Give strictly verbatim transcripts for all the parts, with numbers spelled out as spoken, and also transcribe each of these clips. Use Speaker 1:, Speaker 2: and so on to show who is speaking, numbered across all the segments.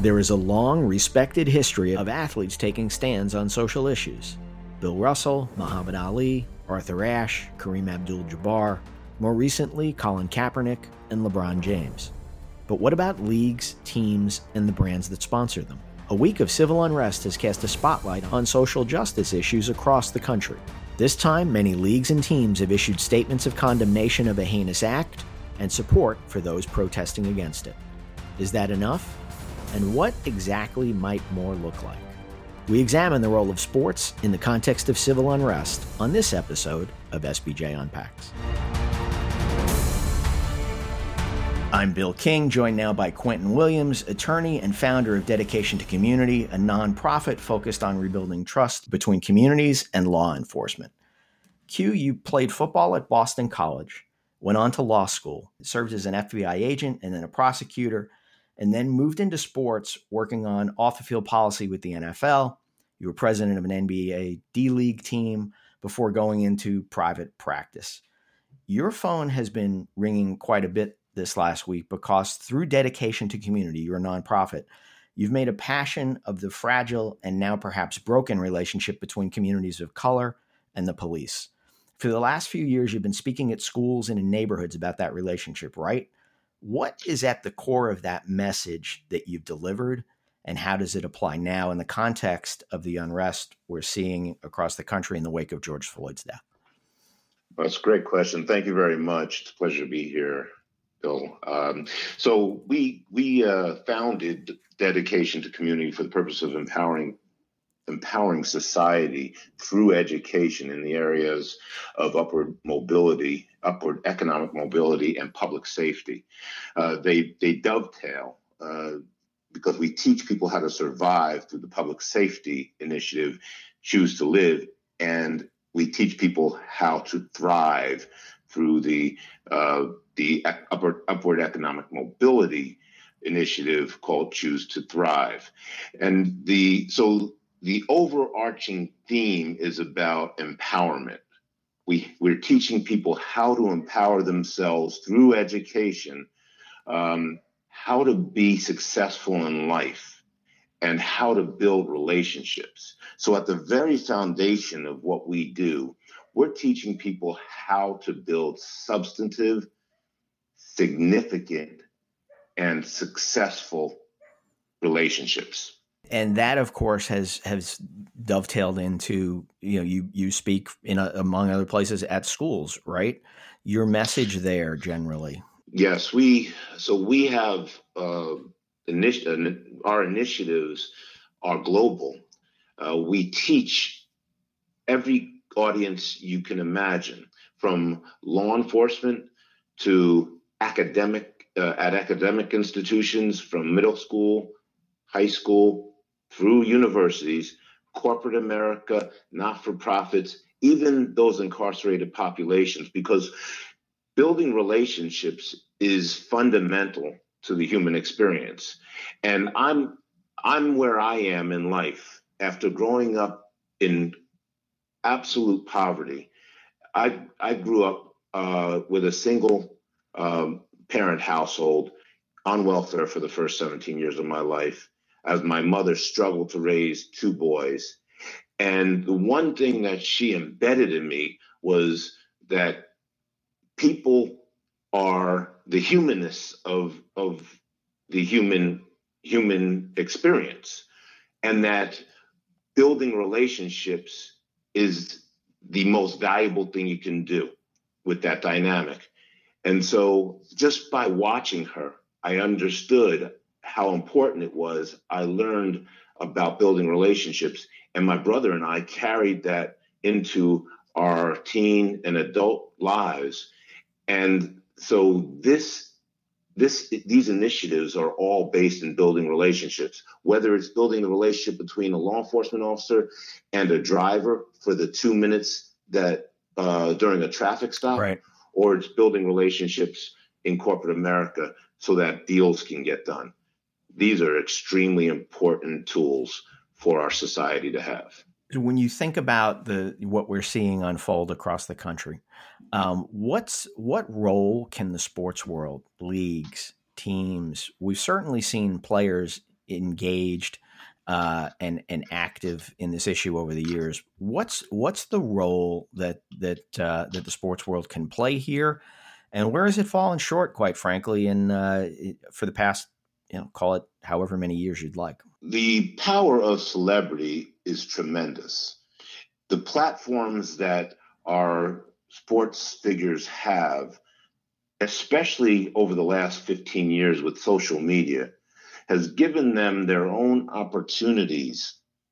Speaker 1: There is a long, respected history of athletes taking stands on social issues. Bill Russell, Muhammad Ali, Arthur Ashe, Kareem Abdul-Jabbar, more recently Colin Kaepernick and LeBron James. But what about leagues, teams, and the brands that sponsor them? A week of civil unrest has cast a spotlight on social justice issues across the country. This time, many leagues and teams have issued statements of condemnation of a heinous act and support for those protesting against it. Is that enough? And what exactly might more look like? We examine the role of sports in the context of civil unrest on this episode of S B J Unpacks. I'm Bill King, joined now by Quentin Williams, attorney and founder of Dedication to Community, a nonprofit focused on rebuilding trust between communities and law enforcement. Q, you played football at Boston College, went on to law school, served as an F B I agent and then a prosecutor, and then moved into sports, working on off-the-field policy with the N F L. You were president of an N B A D-League team before going into private practice. Your phone has been ringing quite a bit this last week because through Dedication to Community, you're a nonprofit, you've made a passion of the fragile and now perhaps broken relationship between communities of color and the police. For the last few years, you've been speaking at schools and in neighborhoods about that relationship, right? What is at the core of that message that you've delivered, and how does it apply now in the context of the unrest we're seeing across the country in the wake of George Floyd's death?
Speaker 2: Well, that's a great question. Thank you very much. It's a pleasure to be here, Bill. Um, so we we uh, founded Dedication to Community for the purpose of empowering empowering society through education in the areas of upward mobility, upward economic mobility, and public safety. Uh, they they dovetail uh, because we teach people how to survive through the public safety initiative, Choose to Live, and we teach people how to thrive through the uh, the upward, upward economic mobility initiative called Choose to Thrive. And the so the overarching theme is about empowerment. We, we're teaching people how to empower themselves through education, um, how to be successful in life, and how to build relationships. So at the very foundation of what we do, we're teaching people how to build substantive, significant, and successful relationships.
Speaker 1: And that, of course, has has dovetailed into, you know, you you speak in a, among other places at schools, right? Your message there generally.
Speaker 2: Yes, we so we have uh, initi- our initiatives are global. Uh, we teach every audience you can imagine, from law enforcement to academic uh, at academic institutions, from middle school, high school, through universities, corporate America, not-for-profits, even those incarcerated populations, because building relationships is fundamental to the human experience. And I'm I'm where I am in life after growing up in absolute poverty. I I grew up uh, with a single um, parent household on welfare for the first seventeen years of my life, as my mother struggled to raise two boys. And the one thing that she embedded in me was that people are the humanness of, of the human, human experience, and that building relationships is the most valuable thing you can do with that dynamic. And so just by watching her, I understood how important it was. I learned about building relationships, and my brother and I carried that into our teen and adult lives. And so this, this, these initiatives are all based in building relationships, whether it's building the relationship between a law enforcement officer and a driver for the two minutes that uh, during a traffic stop,
Speaker 1: right,
Speaker 2: or it's building relationships in corporate America so that deals can get done. These are extremely important tools for our society to have.
Speaker 1: When you think about the what we're seeing unfold across the country, um, what's what role can the sports world, leagues, teams? We've certainly seen players engaged uh, and and active in this issue over the years. What's what's the role that that uh, that the sports world can play here, and where has it fallen short, quite frankly, in uh, for the past, you know, call it however many years you'd like?
Speaker 2: The power of celebrity is tremendous. The platforms that our sports figures have, especially over the last fifteen years with social media, has given them their own opportunities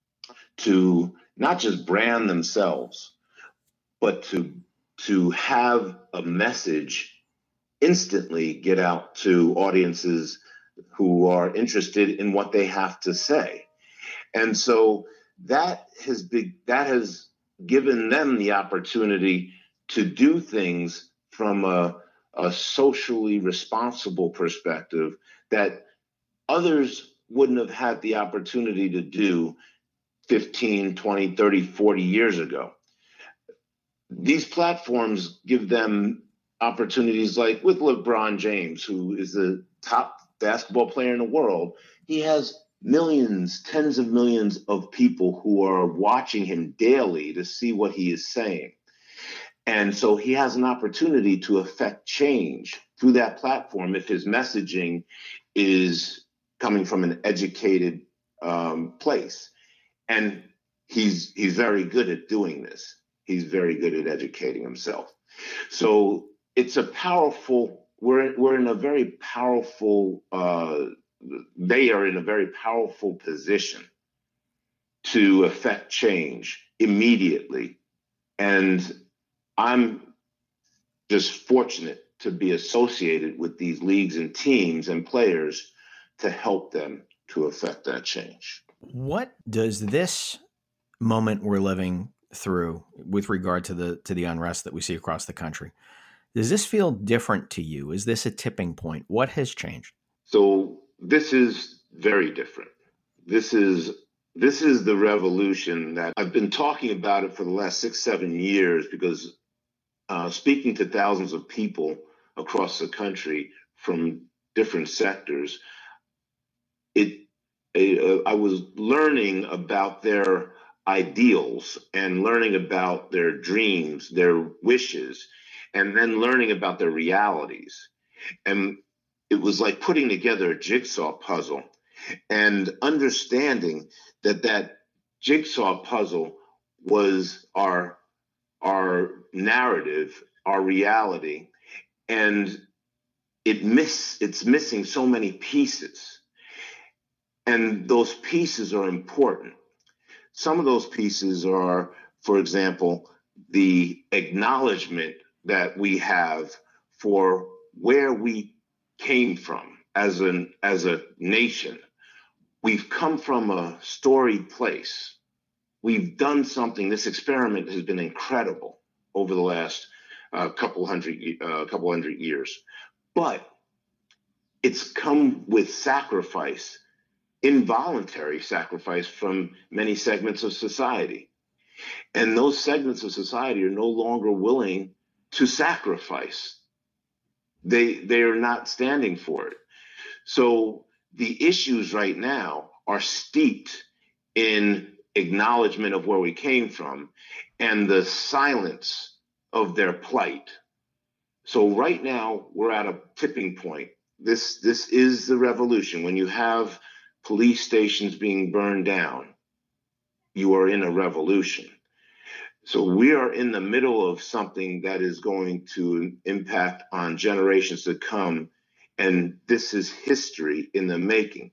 Speaker 2: to not just brand themselves, but to to have a message instantly get out to audiences who are interested in what they have to say. And so that has been, that has given them the opportunity to do things from a, a socially responsible perspective that others wouldn't have had the opportunity to do fifteen, twenty, thirty, forty years ago. These platforms give them opportunities like with LeBron James, who is the top basketball player in the world. He has millions, tens of millions of people who are watching him daily to see what he is saying. And so he has an opportunity to affect change through that platform if his messaging is coming from an educated um, place. And he's he's very good at doing this. He's very good at educating himself. So it's a powerful, we're, we're in a very powerful, uh, they are in a very powerful position to affect change immediately. And I'm just fortunate to be associated with these leagues and teams and players to help them to affect that change.
Speaker 1: What does this moment we're living through with regard to the to the unrest that we see across the country, does this feel different to you? Is this a tipping point? What has changed?
Speaker 2: So this is very different. This is this is the revolution that I've been talking about it for the last six, seven years because uh, speaking to thousands of people across the country from different sectors, it uh, I was learning about their ideals and learning about their dreams, their wishes, and then learning about their realities. And it was like putting together a jigsaw puzzle and understanding that that jigsaw puzzle was our our narrative, our reality, and it miss it's missing so many pieces. And those pieces are important. Some of those pieces are, for example, the acknowledgement that we have for where we came from as an as a nation. We've come from a storied place. We've done something. This experiment has been incredible over the last uh, couple hundred uh, couple hundred years, but it's come with sacrifice, involuntary sacrifice from many segments of society. And those segments of society are no longer willing to sacrifice. They, they are not standing for it. So the issues right now are steeped in acknowledgement of where we came from and the silence of their plight. So right now we're at a tipping point. This, this is the revolution. When you have police stations being burned down, you are in a revolution. So we are in the middle of something that is going to impact on generations to come. And this is history in the making.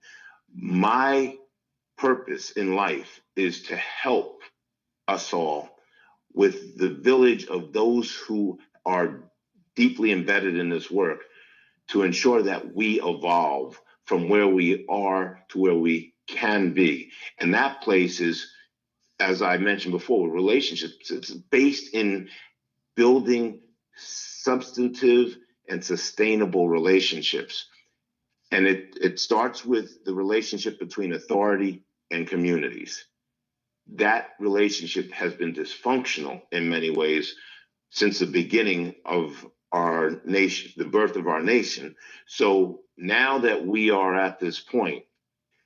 Speaker 2: My purpose in life is to help us all with the village of those who are deeply embedded in this work to ensure that we evolve from where we are to where we can be. And that place is, as I mentioned before, relationships. It's based in building substantive and sustainable relationships. And it, it starts with the relationship between authority and communities. That relationship has been dysfunctional in many ways since the beginning of our nation, the birth of our nation. So now that we are at this point,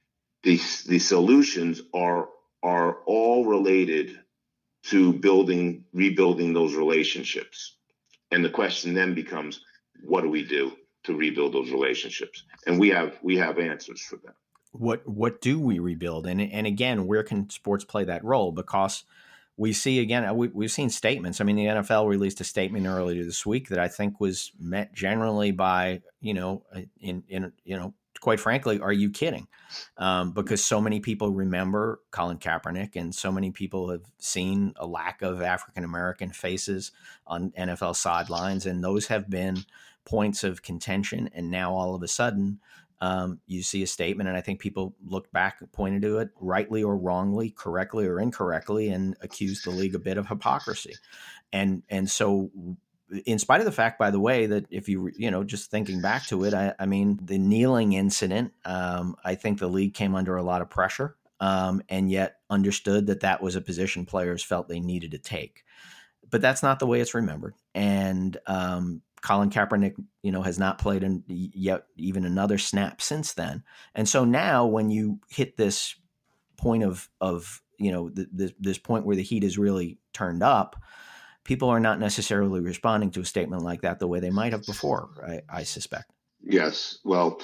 Speaker 2: the, the solutions are, are all related to building, rebuilding those relationships. And the question then becomes, what do we do to rebuild those relationships? And we have, we have answers for that.
Speaker 1: What, what do we rebuild? And, and again, where can sports play that role? Because we see, again, we, we've seen statements. I mean, the N F L released a statement earlier this week that I think was met generally by, you know, in, in you know, quite frankly, are you kidding? Um, because so many people remember Colin Kaepernick, and so many people have seen a lack of African-American faces on N F L sidelines, and those have been points of contention. And now all of a sudden, Um, you see a statement, and I think people look back, pointed to it rightly or wrongly, correctly or incorrectly, and accused the league a bit of hypocrisy. And and so, in spite of the fact, by the way, that if you you know just thinking back to it, I, I mean the kneeling incident, um, I think the league came under a lot of pressure, um, and yet understood that that was a position players felt they needed to take. But that's not the way it's remembered, and um, Colin Kaepernick, you know, has not played in yet even another snap since then. And so now when you hit this point of, of you know, the, the, this point where the heat is really turned up, people are not necessarily responding to a statement like that the way they might have before, I, I suspect.
Speaker 2: Yes. Well,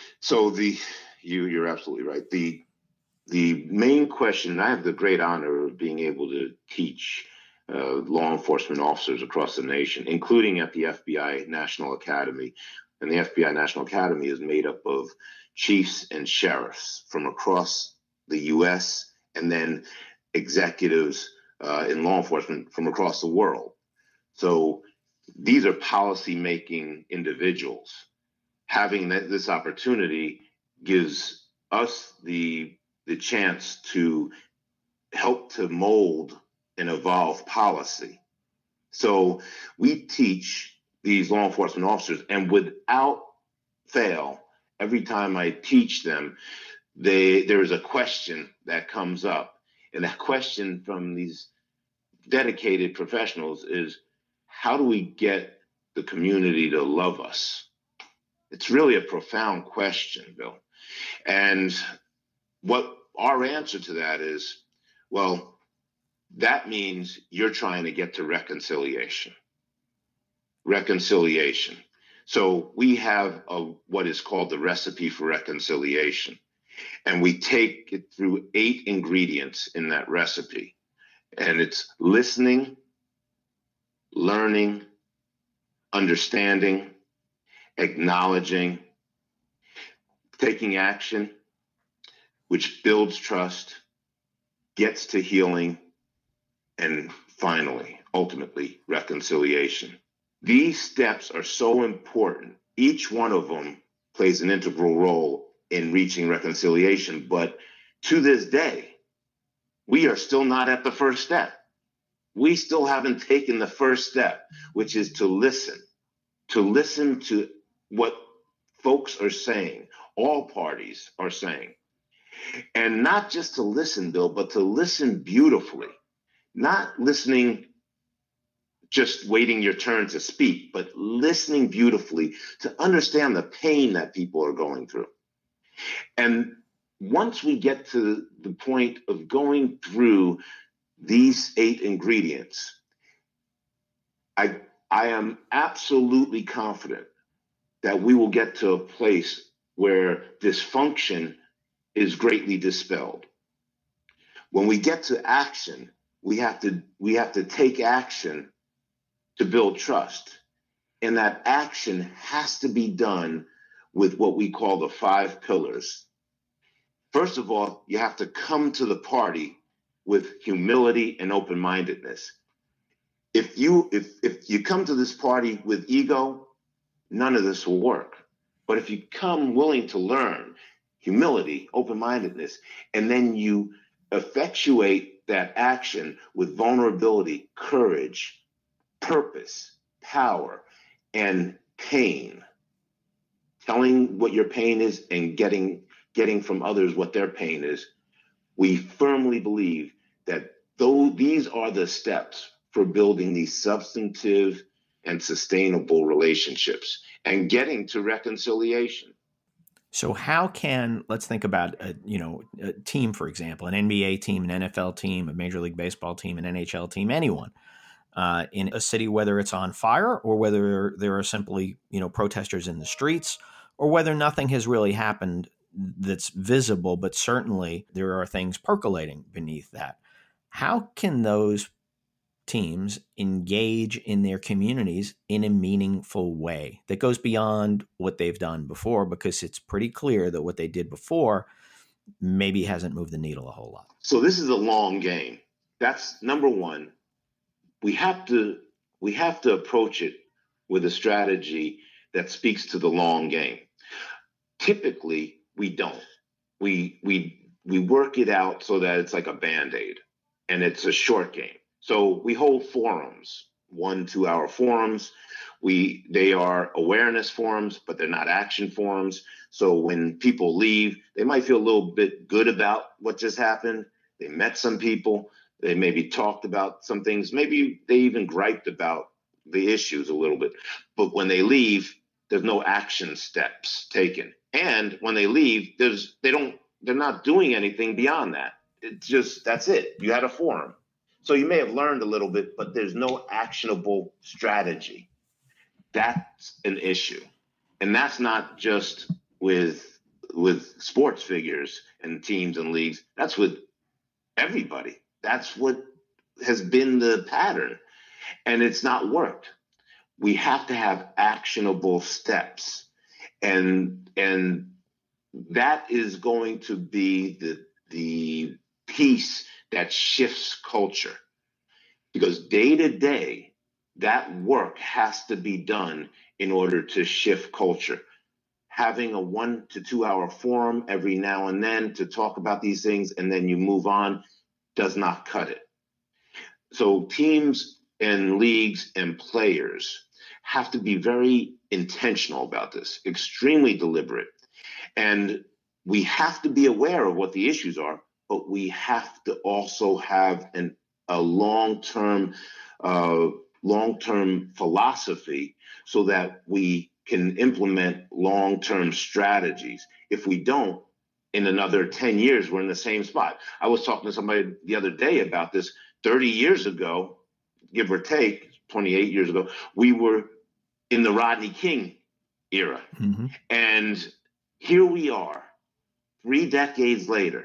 Speaker 2: so the you, you're absolutely right. The, the main question, I have the great honor of being able to teach Uh, law enforcement officers across the nation, including at the F B I National Academy. And the F B I National Academy is made up of chiefs and sheriffs from across the U S and then executives uh, in law enforcement from across the world. So these are policy-making individuals. Having that, this opportunity gives us the, the chance to help to mold and evolve policy. So we teach these law enforcement officers, and without fail, every time I teach them, they there is a question that comes up. And that question from these dedicated professionals is, how do we get the community to love us? It's really a profound question, Bill. And what our answer to that is, well, that means you're trying to get to reconciliation. Reconciliation. So we have a, what is called the recipe for reconciliation. And we take it through eight ingredients in that recipe. And it's listening, learning, understanding, acknowledging, taking action, which builds trust, gets to healing, and finally, ultimately, reconciliation. These steps are so important. Each one of them plays an integral role in reaching reconciliation. But to this day, we are still not at the first step. We still haven't taken the first step, which is to listen, to listen to what folks are saying, all parties are saying. And not just to listen, Bill, but to listen beautifully. Not listening, just waiting your turn to speak, but listening beautifully to understand the pain that people are going through. And once we get to the point of going through these eight ingredients, I, I am absolutely confident that we will get to a place where dysfunction is greatly dispelled. When we get to action, we have to we have to take action to build trust. And that action has to be done with what we call the five pillars. First of all, you have to come to the party with humility and open-mindedness. If you if if you come to this party with ego, none of this will work. But if you come willing to learn, humility, open-mindedness, and then you effectuate that action with vulnerability, courage, purpose, power, and pain, telling what your pain is and getting getting from others what their pain is, we firmly believe that though these are the steps for building these substantive and sustainable relationships and getting to reconciliation.
Speaker 1: So how can, let's think about a, you know, a team, for example, an N B A team, an N F L team, a Major League Baseball team, an N H L team, anyone uh, in a city, whether it's on fire or whether there are simply, you know, protesters in the streets, or whether nothing has really happened that's visible, but certainly there are things percolating beneath that. How can those teams engage in their communities in a meaningful way that goes beyond what they've done before? Because it's pretty clear that what they did before maybe hasn't moved the needle a whole lot.
Speaker 2: So this is a long game. That's number one. We have to we have to approach it with a strategy that speaks to the long game. Typically, we don't. We we we work it out so that it's like a Band-Aid, and it's a short game. So we hold forums, one, two hour forums. We they are awareness forums, but they're not action forums. So when people leave, they might feel a little bit good about what just happened. They met some people. They maybe talked about some things. Maybe they even griped about the issues a little bit. But when they leave, there's no action steps taken. And when they leave, there's they don't they're not doing anything beyond that. It's just that's it. You had a forum. So you may have learned a little bit, but there's no actionable strategy. That's an issue. And that's not just with with sports figures and teams and leagues. That's with everybody. That's what has been the pattern. And it's not worked. We have to have actionable steps. And and that is going to be the the piece that shifts culture. Because day to day, that work has to be done in order to shift culture. Having a one to two hour forum every now and then to talk about these things and then you move on does not cut it. So teams and leagues and players have to be very intentional about this, extremely deliberate. And we have to be aware of what the issues are, but we have to also have an, a long-term, uh, long-term philosophy so that we can implement long-term strategies. If we don't, in another ten years, we're in the same spot. I was talking to somebody the other day about this. thirty years ago, give or take, twenty-eight years ago, we were in the Rodney King era. Mm-hmm. And here we are, three decades later,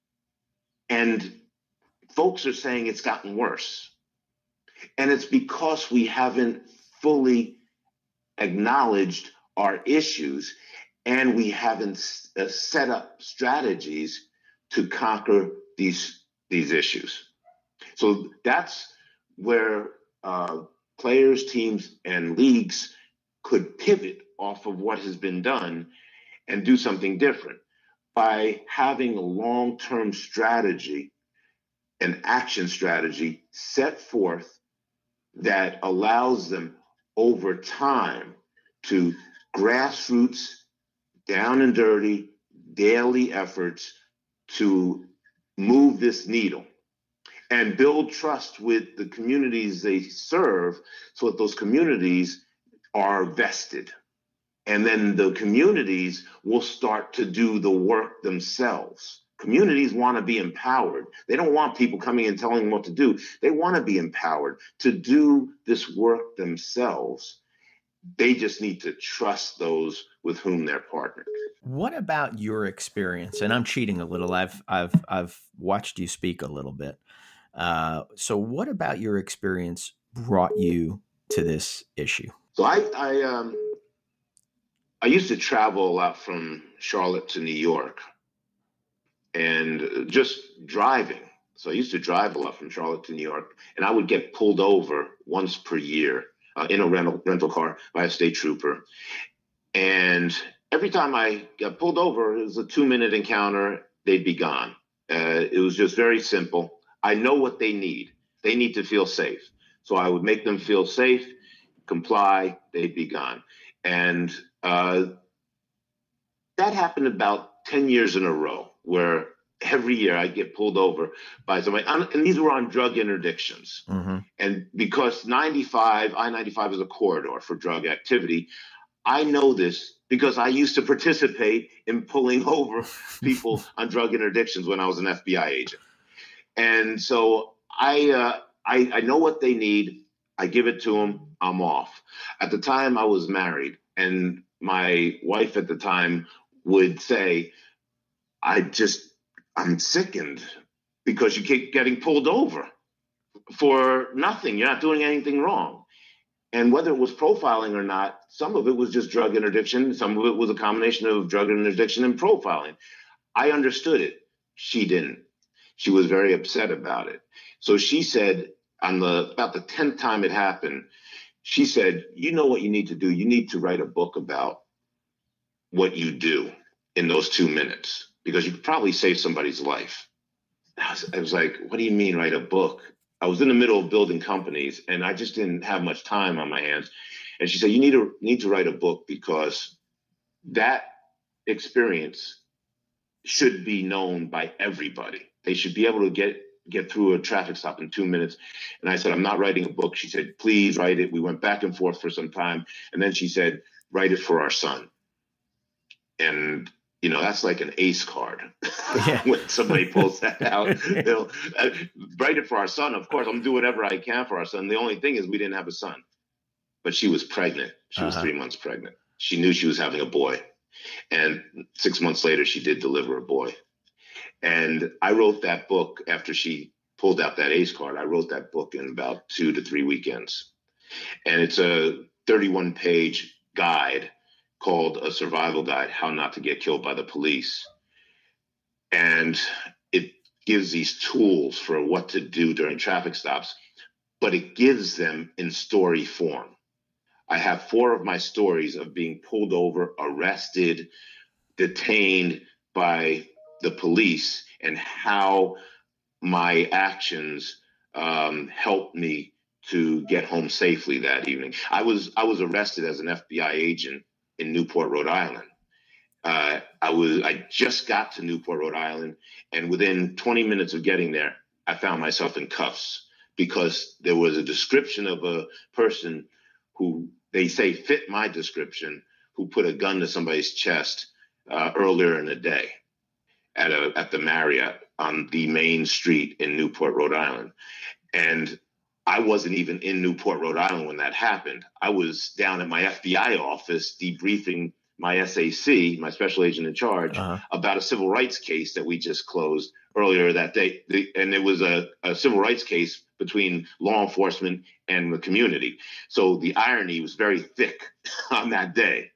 Speaker 2: and folks are saying it's gotten worse. And it's because we haven't fully acknowledged our issues and we haven't uh, set up strategies to conquer these, these issues. So that's where uh, players, teams, and leagues could pivot off of what has been done and do something different by having a long-term strategy, an action strategy set forth that allows them over time to grassroots, down and dirty, daily efforts to move this needle and build trust with the communities they serve so that those communities are vested. And then the communities will start to do the work themselves. Communities want to be empowered. They don't want people coming and telling them what to do. They want to be empowered to do this work themselves. They just need to trust those with whom they're partnered.
Speaker 1: What about your experience? And I'm cheating a little. I've I've I've watched you speak a little bit. Uh, so what about your experience brought you to this issue?
Speaker 2: So I I um I used to travel a lot from Charlotte to New York, and just driving. So I used to drive a lot from Charlotte to New York, and I would get pulled over once per year uh, in a rental rental car by a state trooper. And every time I got pulled over, it was a two-minute encounter. They'd be gone. Uh, it was just very simple. I know what they need. They need to feel safe. So I would make them feel safe, comply, they'd be gone. And uh, that happened about ten years in a row, where every year I get pulled over by somebody, and these were on drug interdictions. Mm-hmm. And because ninety-five, I ninety-five is a corridor for drug activity, I know this because I used to participate in pulling over people on drug interdictions when I was an F B I agent. And so I, uh, I, I know what they need. I give it to them. I'm off. At the time I was married, and my wife at the time would say, I just, I'm sickened because you keep getting pulled over for nothing. You're not doing anything wrong. And whether it was profiling or not, some of it was just drug interdiction. Some of it was a combination of drug interdiction and profiling. I understood it. She didn't. She was very upset about it. So she said, on the about the tenth time it happened, she said, you know what you need to do? You need to write a book about what you do in those two minutes, because you could probably save somebody's life. I was, I was like, what do you mean write a book? I was in the middle of building companies, and I just didn't have much time on my hands. And she said, you need to need to write a book, because that experience should be known by everybody. They should be able to get get through a traffic stop in two minutes. And I said, I'm not writing a book. She said, please write it. We went back and forth for some time. And then she said, write it for our son. And, you know, that's like an ace card. Yeah. When somebody pulls that out, you know, uh, write it for our son. Of course, I'm going to do whatever I can for our son. The only thing is we didn't have a son, but she was pregnant. She uh-huh. was three months pregnant. She knew she was having a boy. And six months later, she did deliver a boy. And I wrote that book after she pulled out that ace card. I wrote that book in about two to three weekends. And it's a thirty-one page guide called A Survival Guide, How Not to Get Killed by the Police. And it gives these tools for what to do during traffic stops, but it gives them in story form. I have four of my stories of being pulled over, arrested, detained by the police, and how my actions um, helped me to get home safely that evening. I was I was arrested as an F B I agent in Newport, Rhode Island. Uh, I was I just got to Newport, Rhode Island, and within twenty minutes of getting there, I found myself in cuffs, because there was a description of a person who they say fit my description, who put a gun to somebody's chest uh, earlier in the day at a at the Marriott on the main street in Newport, Rhode Island. And I wasn't even in Newport, Rhode Island when that happened. I was down at my F B I office debriefing my S A C, my special agent in charge, uh-huh. about a civil rights case that we just closed earlier that day. The, and it was a, a civil rights case between law enforcement and the community. So the irony was very thick on that day.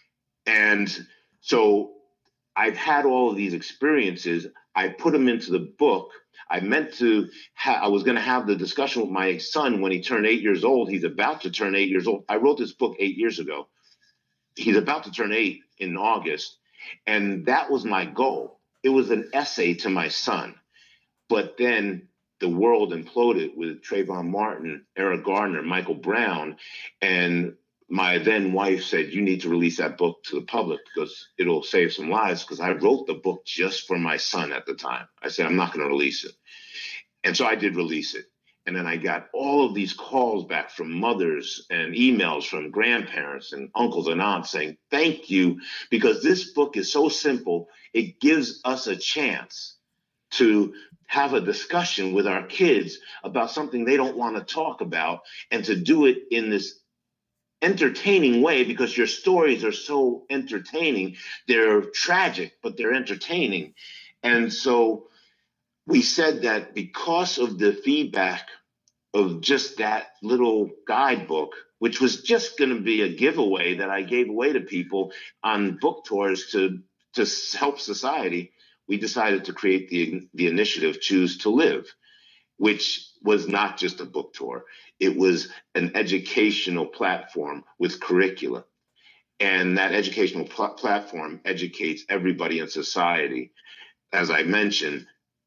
Speaker 2: And so I've had all of these experiences. I put them into the book. I meant to, ha- I was going to have the discussion with my son when he turned eight years old. He's about to turn eight years old. I wrote this book eight years ago. He's about to turn eight in August. And that was my goal. It was an essay to my son. But then the world imploded with Trayvon Martin, Eric Gardner, Michael Brown. And my then wife said, you need to release that book to the public because it'll save some lives. Because I wrote the book just for my son at the time. I said, I'm not going to release it. And so I did release it. And then I got all of these calls back from mothers and emails from grandparents and uncles and aunts saying, thank you, because this book is so simple. It gives us a chance to have a discussion with our kids about something they don't want to talk about, and to do it in this entertaining way, because your stories are so entertaining. They're tragic, but they're entertaining. And so we said that because of the feedback of just that little guidebook, which was just going to be a giveaway that I gave away to people on book tours to, to help society, we decided to create the, the initiative Choose to Live, which was not just a book tour. It was an educational platform with curricula. And that educational pl- platform educates everybody in society. As I mentioned,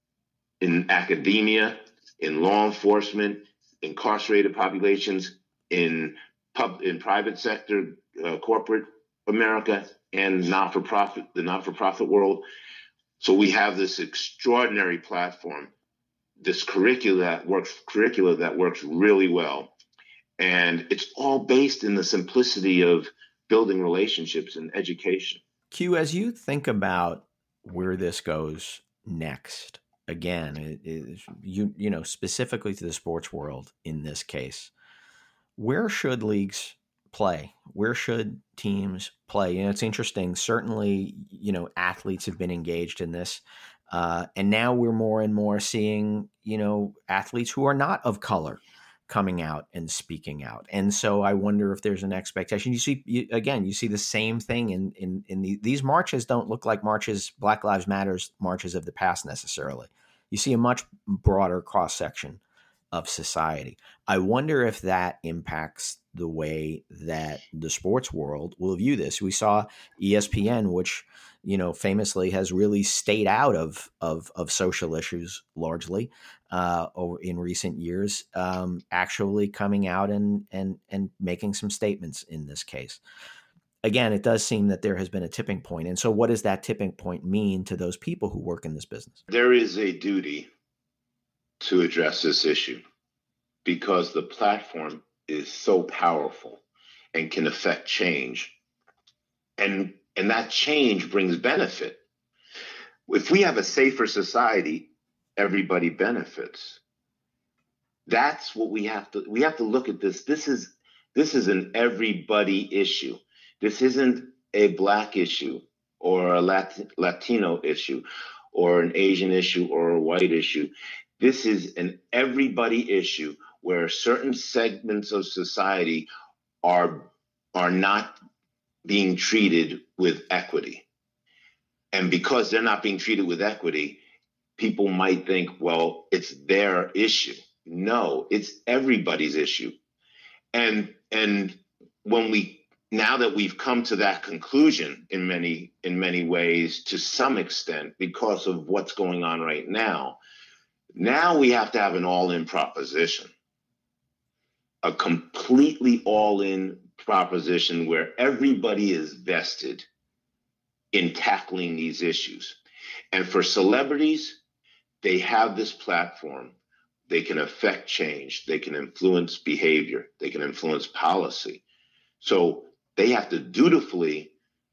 Speaker 2: in academia, in law enforcement, incarcerated populations, in pub, in private sector, uh, corporate America, and not-for-profit, the not-for-profit world. So we have this extraordinary platform, this curricula that works, curricula that works really well. And it's all based in the simplicity of building relationships and education.
Speaker 1: Q, as you think about where this goes next, again, it is you you know specifically to the sports world in this case, where should leagues play? Where should teams play? You know, it's interesting. Certainly, you know, athletes have been engaged in this, uh, and now we're more and more seeing you know athletes who are not of color coming out and speaking out. And so I wonder if there's an expectation. You see, you, again, you see the same thing in in in the, these marches don't look like marches, Black Lives Matters marches of the past necessarily. You see a much broader cross section of society. I wonder if that impacts the way that the sports world will view this. We saw E S P N, which you know famously has really stayed out of of, of social issues largely uh, over in recent years, um, actually coming out and and and making some statements in this case. Again, it does seem that there has been a tipping point. And so what does that tipping point mean to those people who work in this business?
Speaker 2: There is a duty to address this issue because the platform is so powerful and can affect change. And, and that change brings benefit. If we have a safer society, everybody benefits. That's what we have to, we have to look at this. This is, this is an everybody issue. This isn't a Black issue or a Lat- Latino issue or an Asian issue or a white issue. This is an everybody issue where certain segments of society are, are not being treated with equity. And because they're not being treated with equity, people might think, well, it's their issue. No, it's everybody's issue. And, and when we, now that we've come to that conclusion in many, in many ways, to some extent, because of what's going on right now, now we have to have an all-in proposition, a completely all-in proposition where everybody is vested in tackling these issues. And for celebrities, they have this platform. They can affect change. They can influence behavior. They can influence policy. So they have to dutifully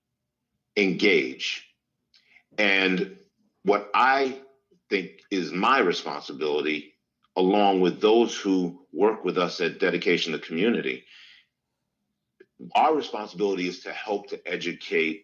Speaker 2: engage. And what I think is my responsibility, along with those who work with us at Dedication to Community, our responsibility is to help to educate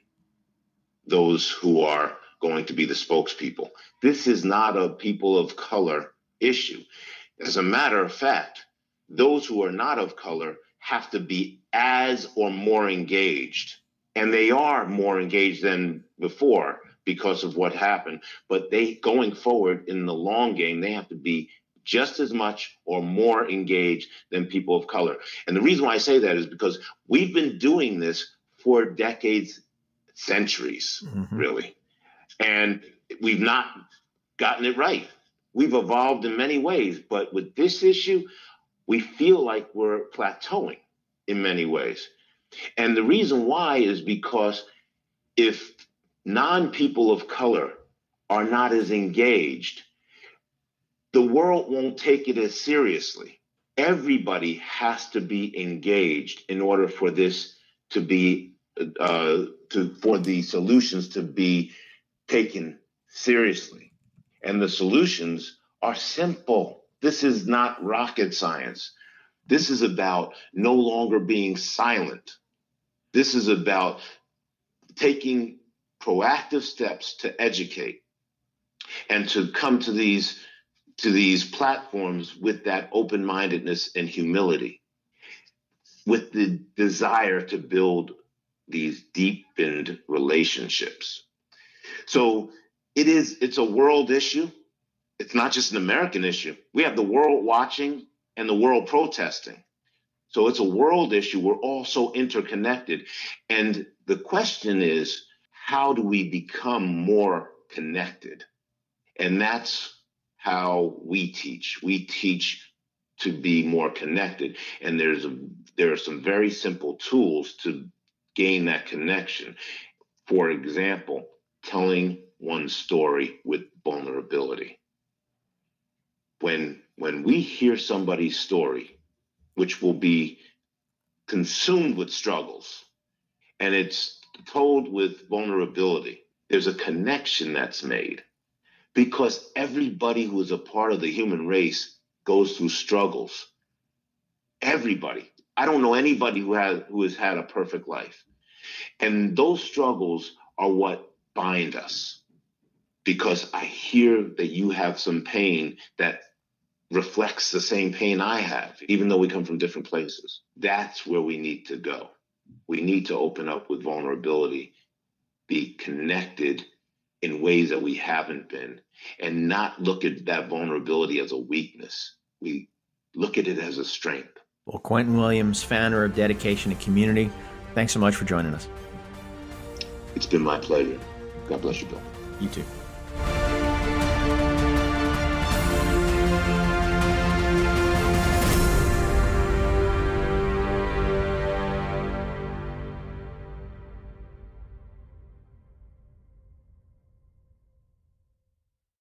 Speaker 2: those who are going to be the spokespeople. This is not a people of color issue. As a matter of fact, those who are not of color have to be as or more engaged. And they are more engaged than before because of what happened. But they, going forward in the long game, they have to be just as much or more engaged than people of color. And the reason why I say that is because we've been doing this for decades, centuries, mm-hmm. really. And we've not gotten it right. We've evolved in many ways, but with this issue, we feel like we're plateauing in many ways. And the reason why is because if non-people of color are not as engaged, the world won't take it as seriously. Everybody has to be engaged in order for this to be, uh, to for the solutions to be taken seriously. And the solutions are simple. This is not rocket science. This is about no longer being silent. This is about taking proactive steps to educate and to come to these to these platforms with that open-mindedness and humility, with the desire to build these deepened relationships. So it is, it's a world issue. It's not just an American issue. We have the world watching and the world protesting. So it's a world issue. We're all so interconnected. And the question is, how do we become more connected? And that's how we teach. We teach to be more connected. And there's a, there are some very simple tools to gain that connection. For example, telling one story with vulnerability. When, when we hear somebody's story, which will be consumed with struggles, And it's told with vulnerability. There's a connection that's made because everybody who is a part of the human race goes through struggles. Everybody. I don't know anybody who has who has had a perfect life. And those struggles are what bind us, because I hear that you have some pain that reflects the same pain I have, even though we come from different places. That's where we need to go. We need to open up with vulnerability, be connected in ways that we haven't been, and not look at that vulnerability as a weakness. We look at it as a strength.
Speaker 1: Well, Quentin Williams, founder of Dedication to Community, thanks so much for joining us.
Speaker 2: It's been my pleasure. God bless you, Bill.
Speaker 1: You too.